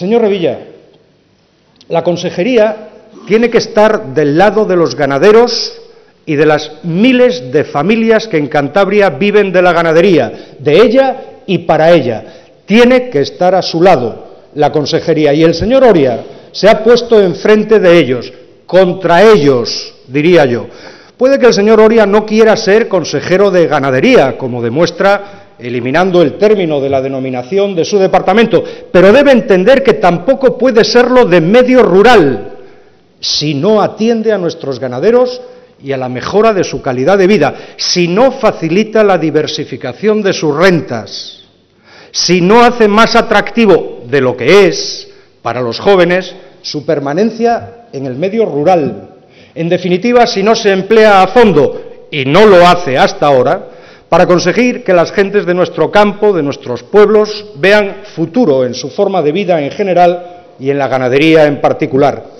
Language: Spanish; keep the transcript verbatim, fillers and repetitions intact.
Señor Revilla, la consejería tiene que estar del lado de los ganaderos y de las miles de familias que en Cantabria viven de la ganadería, de ella y para ella. Tiene que estar a su lado la consejería. Y el señor Oria se ha puesto enfrente de ellos, contra ellos, diría yo. Puede que el señor Oria no quiera ser consejero de ganadería, como demuestra eliminando el término de la denominación de su departamento, pero debe entender que tampoco puede serlo de medio rural, si no atiende a nuestros ganaderos y a la mejora de su calidad de vida, si no facilita la diversificación de sus rentas, si no hace más atractivo de lo que es para los jóvenes su permanencia en el medio rural. En definitiva, si no se emplea a fondo, y no lo hace hasta ahora, para conseguir que las gentes de nuestro campo, de nuestros pueblos, vean futuro en su forma de vida en general y en la ganadería en particular.